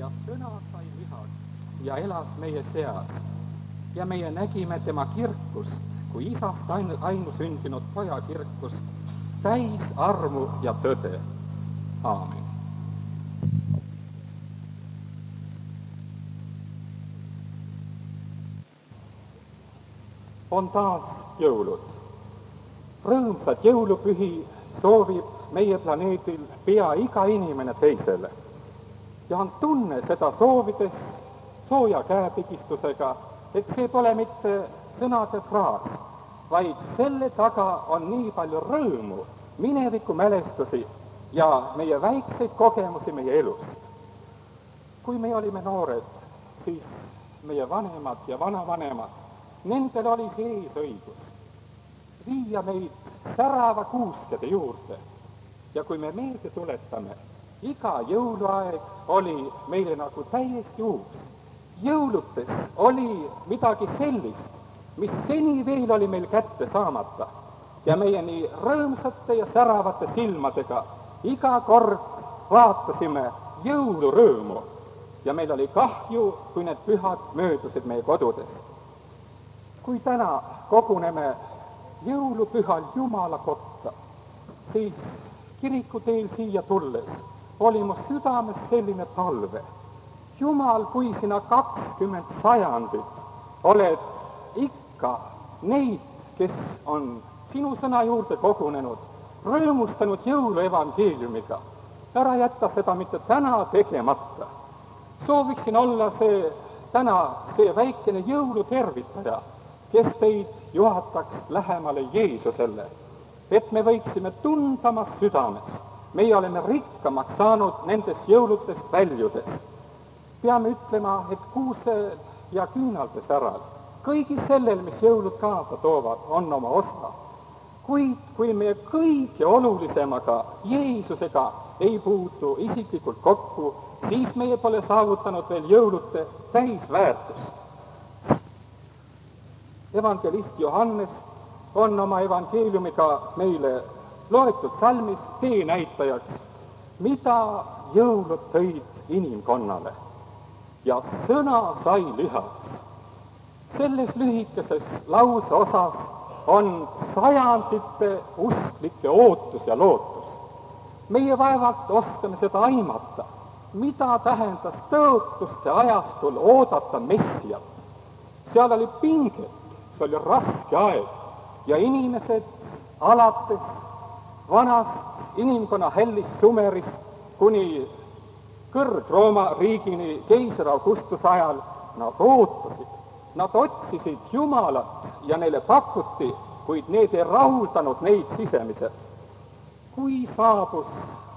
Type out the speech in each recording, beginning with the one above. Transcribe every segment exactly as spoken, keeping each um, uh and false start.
ja sõna sai lihaks ja elas meie seas. Ja meie nägime tema kirkust, kui isast ainu, ainusündinud poja kirkust, täis armu ja tõde. Aamen. On taas jõulud. Rõõmsad jõulupühi soovib meie planeedil pea iga inimene teisele. Ja on tunne seda soovides sooja käepigistusega, et see pole mitte sõnade fraas, vaid selle taga on nii palju rõõmu, mineviku mälestusi ja meie väikseid kogemusi meie elust. Kui me olime noored, siis meie vanemad ja vanavanemad, nendel oli see eesõigus viia meid särava kuuskede juurde. Ja kui me meelde tuletame, iga jõuluaeg oli meile nagu täiesti uus. Jõuludes oli midagi sellist, mis seni veel oli meil kätte saamata. Ja meie nii rõõmsate ja säravate silmadega iga kord vaatasime jõulurõõmu. Ja meil oli kahju, kui need pühad möödusid meie kodudes. Kui täna koguneme jõulupühal Jumala kotta, siis kiriku teel siia tulles oli mu südames selline palve. Jumal, kui sina kakskümmend sajandit oled ikka neid, kes on sinu sõna juurde kogunenud, rõõmustanud jõuluevangeeliumiga, ära jätta seda mitte täna tegemata. Sooviksin olla see täna see väikene jõulutervitaja, kes teid juhataks lähemale Jeesusele, et me võiksime tundamas südames. Meie oleme rikkamaks saanud nendest jõulutest väljudes. Peame ütlema, et kuusel ja küünalde säral, kõigi sellel, mis jõulud kaasa toovad, on oma osa. Kuid kui me kõige olulisemaga, Jeesusega, ei puutu isiklikult kokku, siis meie pole saavutanud veel jõulute täisväärtust. Evangelist Johannes on oma evangeeliumiga meile loetud salmis teenäitajaks, mida jõulud tõid inimkonnale. Ja sõna sai lihaks. Selles lühikeses lause osas on sajandite usklikke ootus ja lootus. Meie vaevalt oskame seda aimata, mida tähendas tõotuste ajastul oodata Messiat. Seal oli pinget, see oli raske aeg ja inimesed alates vanast inimkonna hellist Sumerist kuni kõrg-Rooma riigini keiser Augustuse ajal nad ootasid, nad otsisid Jumalat ja neile pakuti, kuid need ei rahuldanud neid sisemiselt. Kui saabus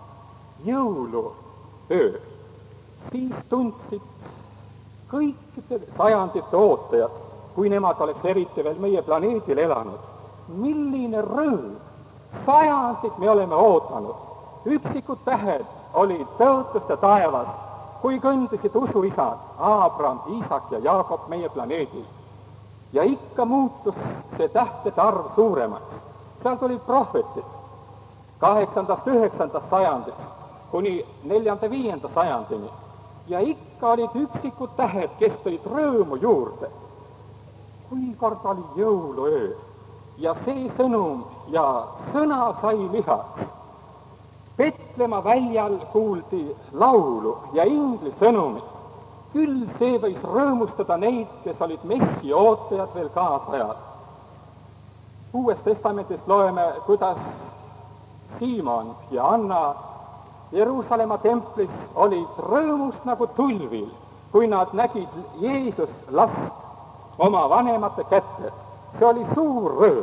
jõuluöö, siis tundsid kõikide sajandite ootajad, kui nemad oleks eriti veel meie planeedil elanud, milline rõõm, sajandid me oleme ootanud. Üksikud tähed olid tõotuste taevas, kui kõndisid usuisad Abraham, Iisak ja Jaakob meie planeedil. Ja ikka muutus see tähtede arv suuremaks. Seal tulid prohvetid kaheksandast üheksandast sajandist kuni neljanda viienda sajandini. Ja ikka olid üksikud tähed, kes tõid rõõmu juurde. Kui kord oli jõuluöö ja see sõnum ja sõna sai lihaks. Petlemma väljal kuuldi laulu ja ingli sõnumit. Küll see võis rõõmustada neid, kes olid messi ootajad veel kaasajad. Uues testamendis loeme, kuidas Siimon ja Anna Jeruusalemma templis olid rõõmust nagu tulvil, kui nad nägid Jeesus last oma vanemate kätte. See oli suur rõõm.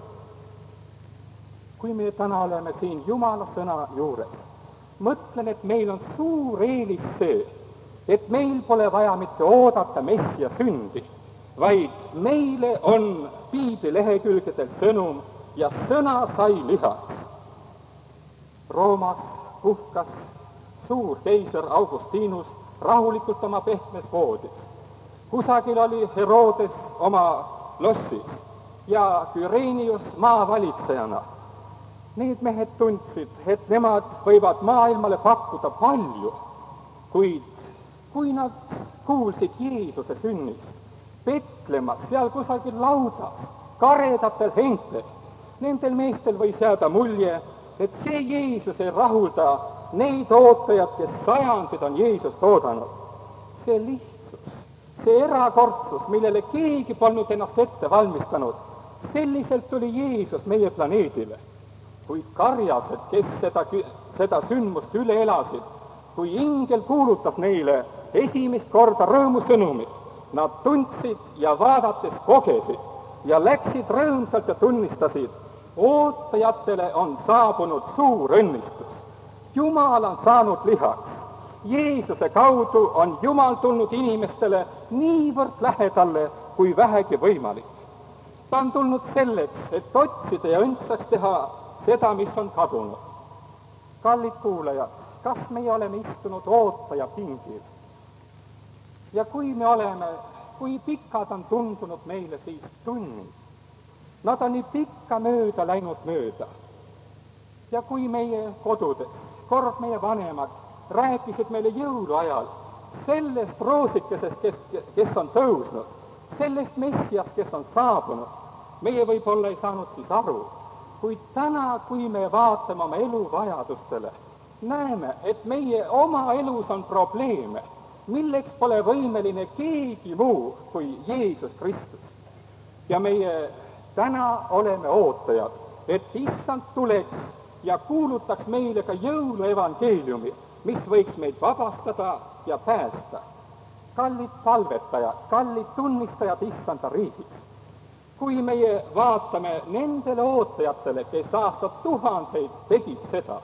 Kui me täna oleme siin Jumala sõna juures, mõtlen, et meil on suur eelis see, et meil pole vaja mitte oodata Messia sündi, vaid meile on piibli lehekülgedel sõnum ja sõna sai lihaks. Roomas puhkas suur keiser Augustinus rahulikult oma pehmes voodis. Kusagil oli Herodes oma lossis ja Kyrenius maavalitsejana. Need mehed tundsid, et nemad võivad maailmale pakkuda palju, kuid kui nad kuulsid Jeesuse sünnist Petlemmas, seal kusagil laudas, karedatel hentel, nendel meestel võis jääda mulje, et see Jeesus ei rahulda neid ootajad, kes sajandid on Jeesust oodanud. See lihtsus, see erakordsus, millele keegi polnud ennast ette valmistanud, selliselt tuli Jeesus meie planeedile. Kuid karjased, kes seda, seda sündmust üle elasid, kui ingel kuulutas neile esimest korda rõõmusõnumit, nad tundsid ja vaadates kogesid ja läksid rõõmsalt ja tunnistasid, ootajatele on saabunud suur õnnistus. Jumal on saanud lihaks. Jeesuse kaudu on Jumal tulnud inimestele niivõrd lähedale kui vähegi võimalik. Ta on tulnud selleks, et otsida ja õndsaks teha seda, mis on kadunud. Kallid kuulajad, kas meie oleme istunud ootaja pingil? Ja kui me oleme, kui pikad on tundunud meile siis tunnid? Nad on nii pikka mööda läinud mööda. Ja kui meie kodudes, kord meie vanemad rääkisid meile jõuluajal sellest roosikesest, kes, kes on tõusnud, sellest messiast, kes on saabunud, meie võib-olla ei saanud siis aru, kuid täna, kui me vaatame oma elu vajadustele, näeme, et meie oma elus on probleeme, milleks pole võimeline keegi muu kui Jeesus Kristus. Ja meie täna oleme ootajad, et issand tuleks ja kuulutaks meile ka jõuluevangeeliumi, mis võiks meid vabastada ja päästa. Kallid palvetajad, kallid tunnistajad issanda riigis. Kui meie vaatame nendele ootajatele, kes aastat tuhandeid tegid seda,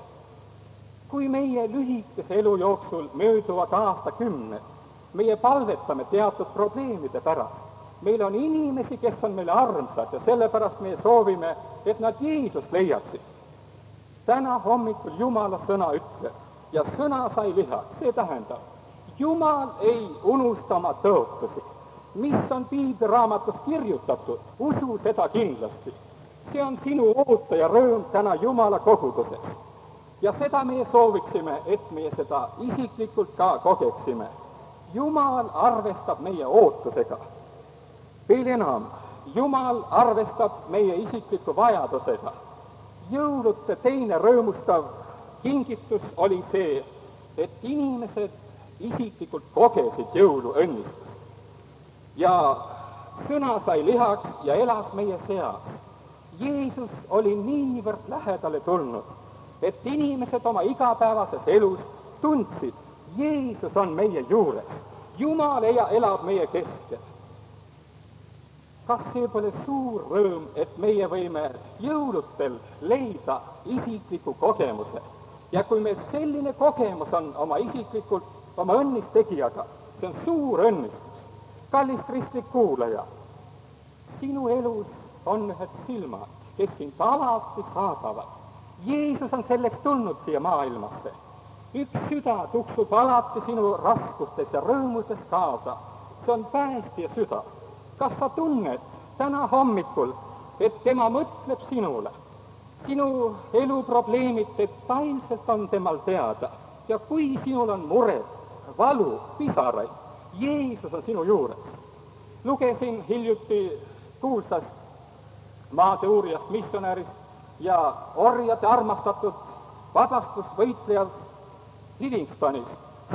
kui meie lühikese elu jooksul mööduvad aastakümned, meie palvetame teatud probleemide pärast. Meil on inimesi, kes on meile armsad ja sellepärast meie soovime, et nad Jeesust leiaksid. Täna hommikul Jumala sõna ütleb ja sõna sai lihaks, see tähendab, Jumal ei unusta oma tõotusi, mis on piibliraamatus kirjutatud, usu seda kindlasti. See on sinu oota ja rõõm täna Jumala koguduses. Ja seda meie sooviksime, et meie seda isiklikult ka kogeksime. Jumal arvestab meie ootusega. Veel enam, Jumal arvestab meie isikliku vajadusega. Jõulude teine rõõmustav kingitus oli see, et inimesed isiklikult kogesid jõulu õnnistust. Ja sõna sai lihaks ja elas meie seas. Jeesus oli niivõrd lähedale tulnud, et inimesed oma igapäevases elus tundsid, Jeesus on meie juures, Jumal elab meie keskel. Kas see pole suur rõõm, et meie võime jõulutel leida isikliku kogemuse? Ja kui meil selline kogemus on oma isiklikult, oma õnnistegijaga, see on suur õnnistus. Kallis kristlik kuulaja, sinu elus on ühed silmad, kes sind alati saadavad. Jeesus on selleks tulnud siia maailmasse. Üks süda tuksub alati sinu raskustes ja rõõmudes kaasa. See on päästja süda. Kas sa tunned täna hommikul, et tema mõtleb sinule? Sinu eluprobleemid detailselt on temal teada. Ja kui sinul on mured, valu, pisaraid, Jeesus on sinu juures. Lugesin hiljuti kuulsast maateoorijast, missionärist ja orjade armastatud vabastusvõitlejast Livingstonis.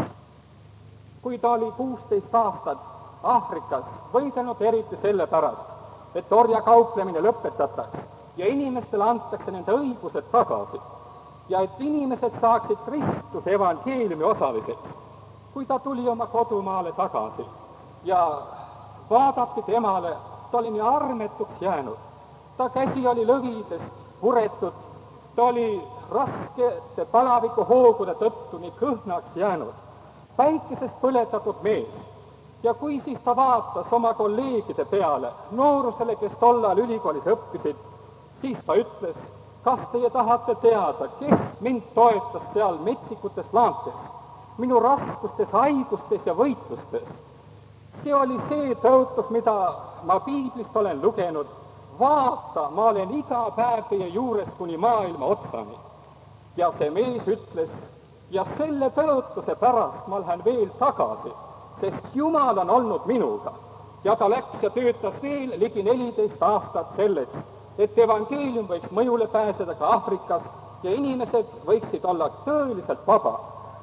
Kui ta oli kuusteist aastat Aafrikas võidelnud eriti selle pärast, et orjakauplemine lõpetataks ja inimestele antakse nende õigused tagasi ja et inimesed saaksid Kristuse evangeeliumi osaliseks. Kui ta tuli oma kodumaale tagasi ja vaadati temale, ta oli nii armetuks jäänud. Ta käsi oli lõvidest puretud, ta oli raskete palavikuhoogude tõttu nii kõhnaks jäänud, päikesest põletatud mees. Ja kui siis ta vaatas oma kolleegide peale, noorusele, kes tollal ülikoolis õppisid, siis ta ütles, kas teie tahate teada, kes mind toetas seal metsikutes laantes, minu raskustes, haigustes ja võitlustes. See oli see tõotus, mida ma piiblist olen lugenud. Vaata, ma olen iga päev teie juures kuni maailma otsani. Ja see mees ütles, ja selle tõotuse pärast ma lähen veel tagasi, sest Jumal on olnud minuga ja ta läks ja töötas veel ligi neliteist aastat selleks, et evangeelium võiks mõjule pääseda ka Aafrikas ja inimesed võiksid olla tõeliselt vaba.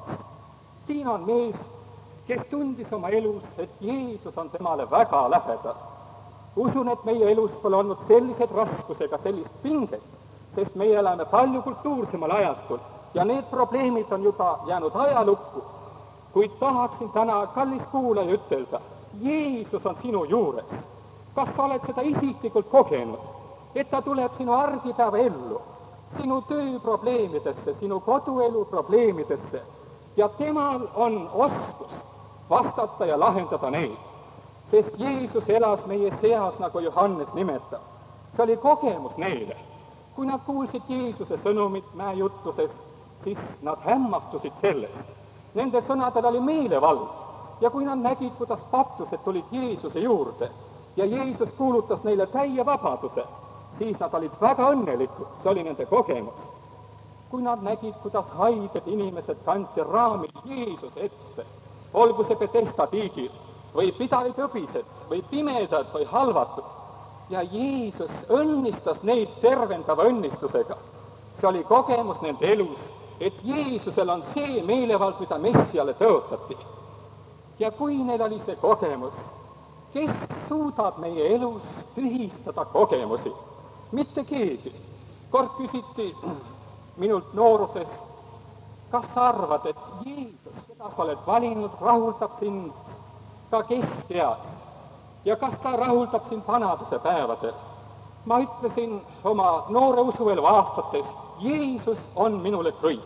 Siin on mees, kes tundis oma elus, et Jeesus on temale väga lähedal. Usun, et meie elus pole olnud sellised raskusega sellist pinget, sest meie elame palju kultuursemal ajastul ja need probleemid on juba jäänud ajalukku. Kuid tahaksin täna, kallis kuulaja, ütelda, Jeesus on sinu juures. Kas sa oled seda isiklikult kogenud, et ta tuleb sinu argipäeva ellu, sinu tööprobleemidesse, sinu koduelu probleemidesse ja temal on oskus vastata ja lahendada neid, sest Jeesus elas meie seas, nagu Johannes nimetab. See oli kogemus neile. Kui nad kuulsid Jeesuse sõnumit mäejutluses, siis nad hämmastusid sellest. Nende sõnadel oli meelevald ja kui nad nägid, kuidas paptused tulid Jeesuse juurde ja Jeesus kuulutas neile täie vabaduse, siis nad olid väga õnnelikud, see oli nende kogemus. Kui nad nägid, kuidas haiged inimesed kandsi raamil Jeesuse ette, olgu see Betesda tiigil või pidalid õbised või pimedad või halvatud, ja Jeesus õnnistas neid tervendava õnnistusega. See oli kogemus nende elus, et Jeesusel on see meelevald, mida Messiale tõotati. Ja kui neil oli see kogemus, kes suudab meie elus tühistada kogemusi? Mitte keegi. Kord küsiti minult nooruses, kas sa arvad, et Jeesus, keda sa oled valinud, rahuldab sind ka keskeas ja kas ta rahuldab sind vanaduse päevadel? Ma ütlesin oma noore usuelu aastates, Jeesus on minule kõik.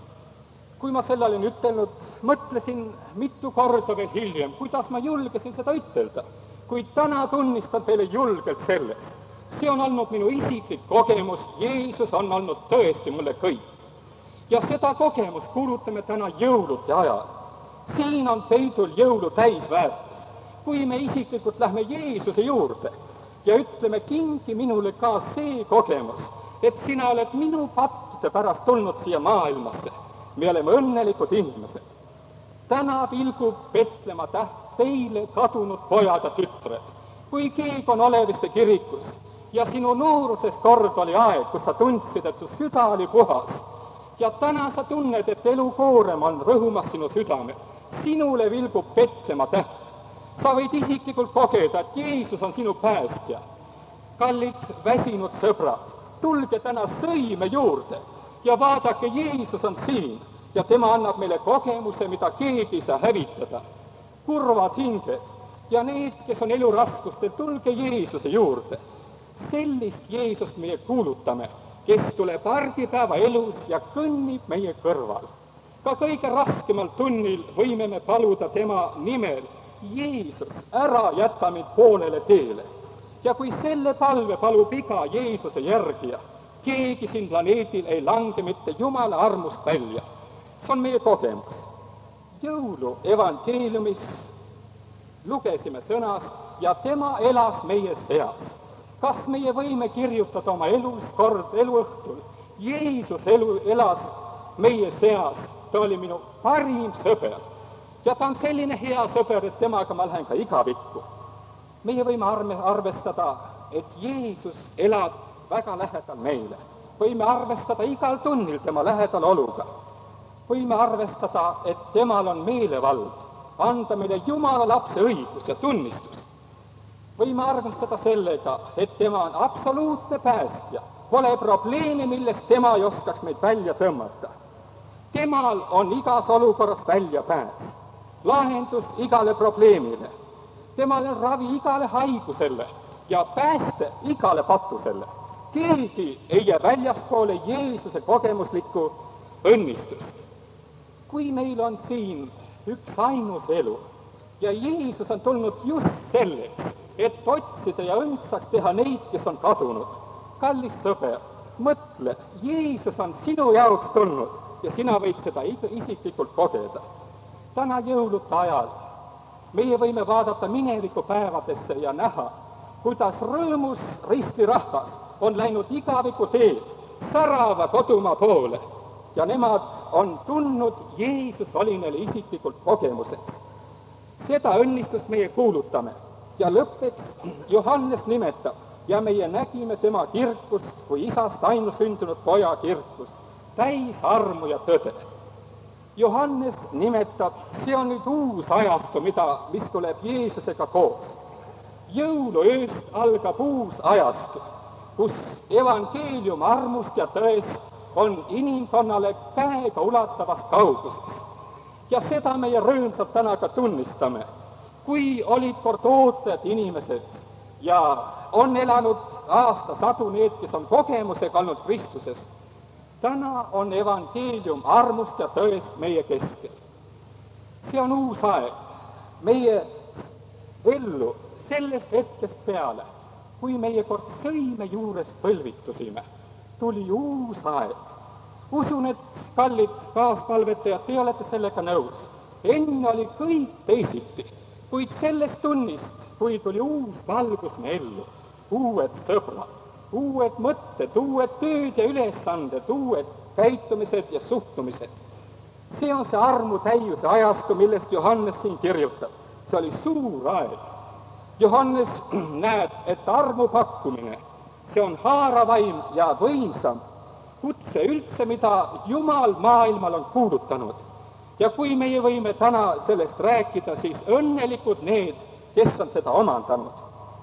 Kui ma selle olin ütelnud, mõtlesin mitu korda veel hiljem, kuidas ma julgesin seda ütelda, kuid täna tunnistan teile julgelt sellest. See on olnud minu isiklik kogemus, Jeesus on olnud tõesti mulle kõik. Ja seda kogemus kuulutame täna jõulude ajal. Siin on peidul jõulu täisväärtus. Kui me isiklikult lähme Jeesuse juurde ja ütleme, kingi minule ka see kogemus, et sina oled minu pattude pärast tulnud siia maailmasse. Me oleme õnnelikud inimesed. Täna vilgub Betlema täht teile kadunud pojad ja tütred. Kui keegi on Oleviste kirikus ja sinu nooruses kord oli aeg, kus sa tundsid, et su süda oli puhas ja täna sa tunned, et elukoorem on rõhumas sinu südame, sinule vilgub Betlema täht. Sa võid isiklikult kogeda, et Jeesus on sinu päästja. Kallid väsinud sõbrad, tulge täna sõime juurde ja vaadake, Jeesus on siin ja tema annab meile kogemuse, mida keegi ei saa hävitada. Kurvad hinged ja need, kes on eluraskustel, tulge Jeesuse juurde. Sellist Jeesust meie kuulutame, kes tuleb argipäeva elus ja kõnnib meie kõrval. Ka kõige raskemal tunnil võime me paluda tema nimel, Jeesus, ära jäta mind poolele teele. Ja kui selle palve palub iga Jeesuse järgija, keegi siin planeedil ei lange mitte Jumala armust välja. See on meie kogemus. Jõulu evangeeliumis lugesime sõnas ja tema elas meie seas. Kas meie võime kirjutada oma elus kord eluõhtul? Jeesus elu elas meie seas, ta oli minu parim sõber. Ja ta on selline hea sõber, et temaga ma lähen ka igavikku. Meie võime arvestada, et Jeesus elab väga lähedal meile. Võime arvestada igal tunnil tema lähedal oluga. Võime arvestada, et temal on meelevald, anda meile Jumala lapse õigus ja tunnistus. Võime arvestada sellega, et tema on absoluutne päästja. Pole probleemi, millest tema ei oskaks meid välja tõmmata. Temal on igas olukorras välja pääs. Lahendus igale probleemile. Temal on ravi igale haigusele ja pääste igale patusele. Keegi ei jää väljaspoole Jeesuse kogemuslikku õnnistust. Kui meil on siin üks ainus elu ja Jeesus on tulnud just selleks, et otsida ja õndsaks teha neid, kes on kadunud. Kallis sõber, mõtle, Jeesus on sinu jaoks tulnud ja sina võid seda isiklikult kogeda. Täna jõulude ajal meie võime vaadata mineviku päevadesse ja näha, kuidas rõõmus ristirahvas on läinud igaviku teed särava kodumaa poole ja nemad on tundnud, Jeesus oli neile isiklikult kogemuseks. Seda õnnistust meie kuulutame ja lõppeks Johannes nimetab, ja meie nägime tema kirkust kui isast ainusündinud poja kirkust, täis armu ja tõde. Johannes nimetab, see on nüüd uus ajastu, mida, mis tuleb Jeesusega koos. Jõuluööst algab uus ajastu, kus evangeelium armust ja tõest on inimkonnale käega ulatavas kauguses. Ja seda meie rõõmsalt täna ka tunnistame, kui olid kord ootajad inimesed ja on elanud aastasadu need, kes on kogemusega olnud Kristuses. Täna on evangeelium armust ja tõest meie keskel. See on uus aeg meie ellu sellest hetkest peale, kui meie kord sõime juures põlvitusime, tuli uus aeg. Usun, et kallid kaaspalvetajad, te olete sellega nõus. Enne oli kõik teisiti, kuid sellest tunnist, kui tuli uus valgus me ellu, uued sõbrad, uued mõtted, uued tööd ja ülesanded, uued käitumised ja suhtumised. See on see armu täiuse ajastu, millest Johannes siin kirjutab. See oli suur aeg. Johannes näeb, et armu pakkumine, see on haaravaim ja võimsam kutse üldse, mida Jumal maailmal on kuulutanud. Ja kui meie võime täna sellest rääkida, siis õnnelikud need, kes on seda omandanud.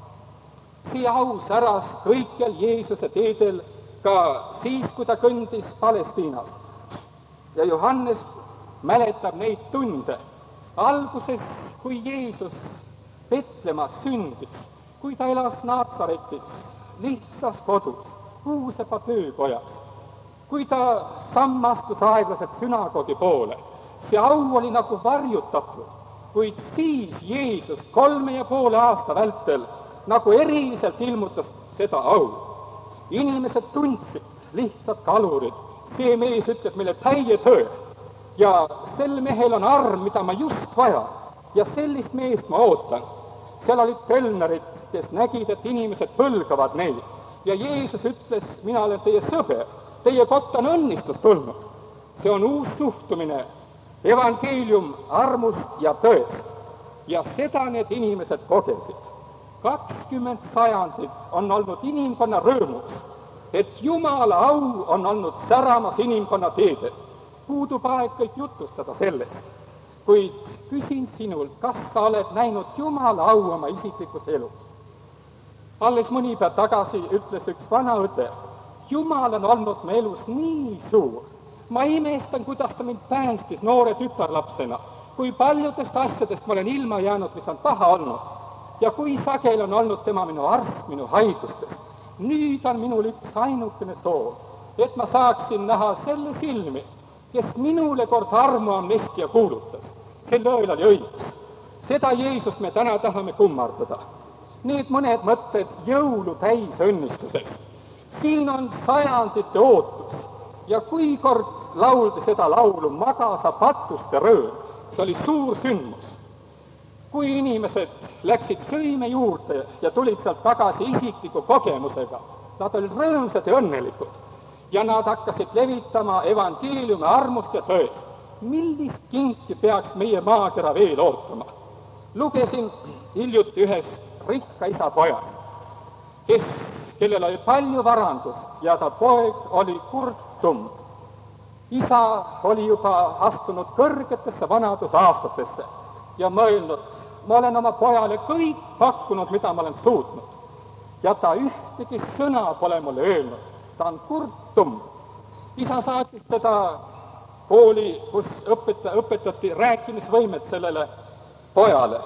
See au säras kõikjal Jeesuse teedel ka siis, kui ta kõndis Palestiinas. Ja Johannes mäletab neid tunde. Alguses, kui Jeesus Petlemas sündis, kui ta elas Naatsaretis, lihtsas kodus, kuusepa töökojas, kui ta sammastus aeglaselt sünagogi poole, see au oli nagu varjutatud, kuid siis Jeesus kolme ja poole aasta vältel nagu eriliselt ilmutas seda au. Inimesed tundsid, lihtsad kalurid, see mees ütleb meile täie töö ja sel mehel on arm, mida ma just vaja ja sellist meest ma ootan. Seal olid kölnerid, kes nägid, et inimesed põlgavad neid ja Jeesus ütles, mina olen teie sõber, teie kotta on õnnistus tulnud. See on uus suhtumine, evangeelium armust ja tõest ja seda need inimesed kogesid. kakskümmend sajandit on olnud inimkonna rõõmus, et Jumala au on olnud säramas inimkonna teedel. Puudub aeg kõik jutustada sellest, kuid küsin sinult, kas sa oled näinud Jumala au oma isiklikus elus? Alles mõni päev tagasi ütles üks vana õde, Jumal on olnud me elus nii suur. Ma imestan, kuidas ta mind päästis noore tütarlapsena, kui paljudest asjadest ma olen ilma jäänud, mis on paha olnud. Ja kui sagel on olnud tema minu arst minu haigustes. Nüüd on minul üks ainukene soov, et ma saaksin näha selle silmi, kes minule kord armu amnestia kuulutas. Sel ööl oli õigus. Seda Jeesust me täna tahame kummardada. Need mõned mõtted jõulu täis õnnistusest. Siin on sajandite ootus ja kui kord lauldi seda laulu Magasa patuste rööm, see oli suur sündmus. Kui inimesed läksid sõime juurde ja tulid sealt tagasi isikliku kogemusega, nad olid rõõmsad ja õnnelikud ja nad hakkasid levitama evangeeliumi armust ja tõest. Millist kinki peaks meie maakera veel ootama? Lugesin hiljuti ühest rikka isa pojast, kes, kellel oli palju varandust ja ta poeg oli kurtum. Isa oli juba astunud kõrgetesse vanadusaastatesse ja mõelnud, ma olen oma pojale kõik pakkunud, mida ma olen suutnud. Ja ta ühtegi sõna pole mulle öelnud. Ta on kurtum. Isa saatis teda kooli, kus õpeta, õpetati rääkimisvõimet sellele pojale.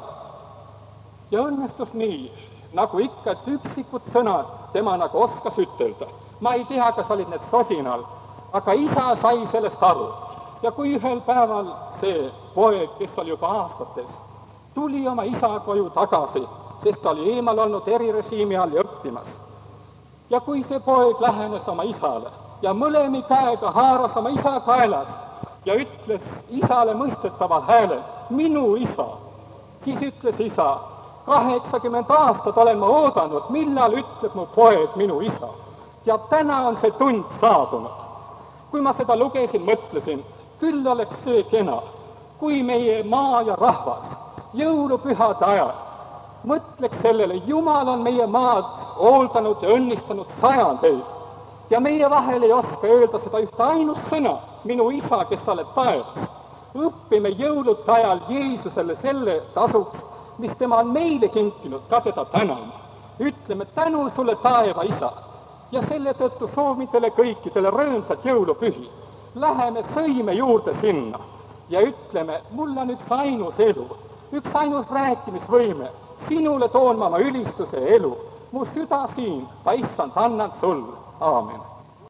Ja õnnestus nii, nagu ikka, et üksikud sõnad tema nagu oskas ütelda. Ma ei tea, kas olid need sosinal, aga isa sai sellest aru. Ja kui ühel päeval see poeg, kes oli juba aastates, tuli oma isa koju tagasi, sest ta oli eemal olnud erirežiimi all ja õppimas. Ja kui see poeg lähenes oma isale ja mõlemi käega haaras oma isa kaelast ja ütles isale mõistetaval häälel, minu isa, siis ütles isa, kaheksakümmend aastat olen ma oodanud, millal ütleb mu poeg minu isa. Ja täna on see tund saabunud. kui ma seda lugesin, mõtlesin, küll oleks see kena, kui meie maa ja rahvas jõulupühade ajal mõtleks sellele, Jumal on meie maad hooldanud ja õnnistanud sajandeid ja meie vahel ei oska öelda seda ühte ainust sõna, minu isa, kes sa oled taevas. Õppime jõulude ajal Jeesusele selle tasuks, mis tema on meile kinkinud, ka teda tänama. Ütleme tänu sulle, taeva isa, ja selle tõttu soovime teile kõikidele rõõmsat jõulupühi. Läheme sõime juurde sinna ja ütleme, mul on üks ainus elu, üks ainus rääkimisvõime, sinule toon ma oma ülistuse elu, mu süda siin, ta issand, annan sulle. Aamen.